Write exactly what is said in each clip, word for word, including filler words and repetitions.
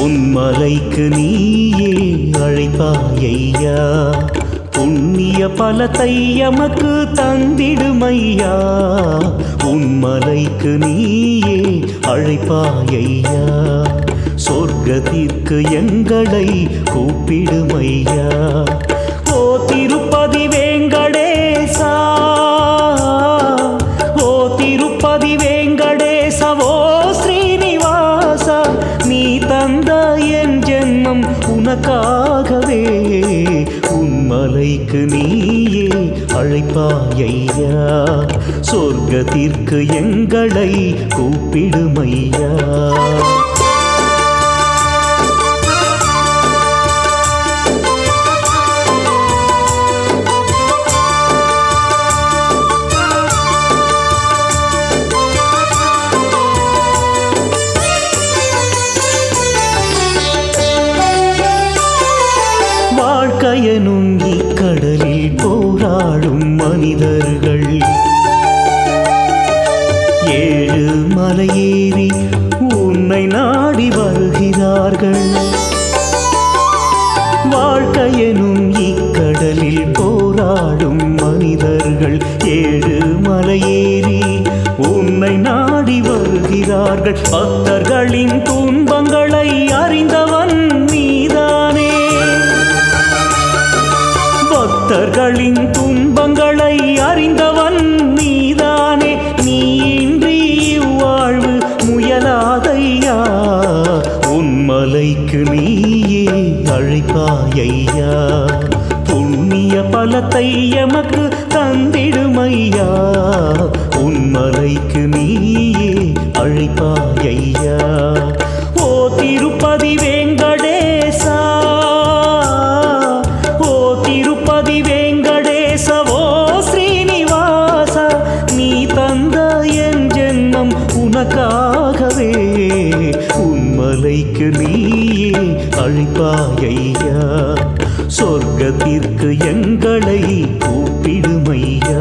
உன்மலைக்கு நீயே அழைப்பாயையா, புண்ணிய பலத்தை எமக்கு தந்திடுமையா. உன்மலைக்கு நீயே அழைப்பாயையா, சொர்க்கத்திற்கு எங்களை கூப்பிடுமையா. ஓ திருப்பதி வேங்கடேசா, ஓ திருப்பதி வேங்கடேசா, ஓ ஸ்ரீனிவாசா, நீ தந்த என் ஜென்மம் உனக்காகவே. உன்மலைக்கு நீயே அழைப்பாயையா, சொர்க்கத்திற்கு எங்களை கூப்பிடுமையா. வாழ்க்கையனும் இக்கடலில் போராடும் மனிதர்கள் ஏழு மலையேறி உன்னை நாடி வருகிறார்கள். வாழ்க்கையனும் இக்கடலில் போராடும் மனிதர்கள் ஏழு மலையேறி உன்னை நாடி வருகிறார்கள். பக்தர்களின் துன்பங்களை அறிந்தவன் நீதானே, பக்தர்களின் துன்பங்களை அறிந்தவன் நீதானே. நீ இன்றி வாழ்வு முயலாதையா, உன்மலைக்கு நீயே அழைப்பாயையா, புண்ணிய பலத்தை எமக்கு தந்திடுமையா. உன்மலைக்கு நீயே அழைப்பாயையா. ஓ திருப்பதி வேங்கடேசா, ஓ திருப்பதி வேங்கடேசா, ஓ ஸ்ரீனிவாசா, நீ தந்த என் ஜென்மம் உனக்காகவே. உன்மலைக்கு நீயே அழைப்பாயையா, சொர்க்கத்திற்கு எங்களை கூப்பிடுமையா.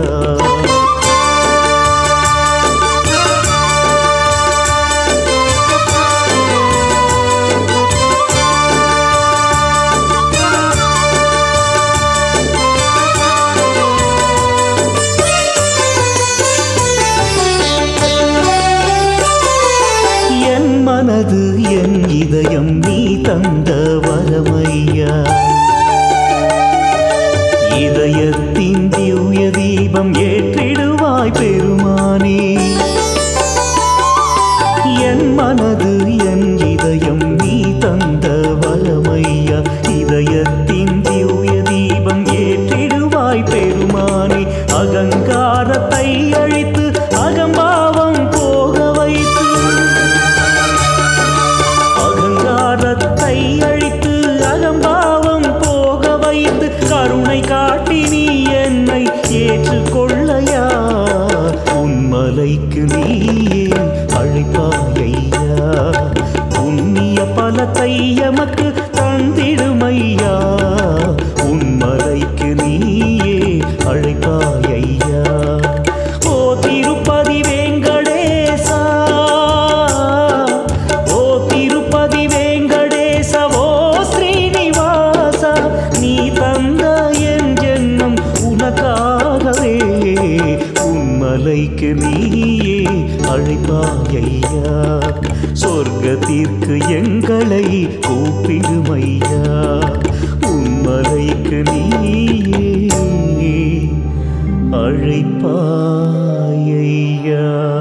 மனது என் இதயம் நீ தந்த வரமையா, இதயத்தின் திவ்ய தீபம் ஏற்றிடுவாய் பெருமானே. என் மனது என் இதயம் நீ தந்த வரமையா, இதயத்தின் திவ்ய தீபம் ஏற்றிடுவாய் பெருமானே. அகங்காரத்தை அழித்து அகம்பாவம் போக வைத்து, அகங்காரத்தை அழித்து அகம்பாவம் போக வைத்து, கருணை காட்டி நீ என்னை ஏற்றுக்கொள்ளையா. உன்மலைக்கு நீயே அழைப்பாயையா, புண்ணிய பலத்தை எமக்கு தந்திடுமையா. உன்மலைக்கு நீயே அழைப்பாயையா. ஓ திருப்பதி வேங்கடேசா, ஓ திருப்பதி வேங்கடேசா, ஓ ஸ்ரீனிவாசா, நீ தந்த என் ஜென்மம் உனக்காகவே. உன்மலைக்கு நீயே அழைப்பாயையா, சொர்க்கத்திற்கு எங்களை கூப்பிடுமையா. உன்மலைக்கு நீயே அழைப்பாயையா.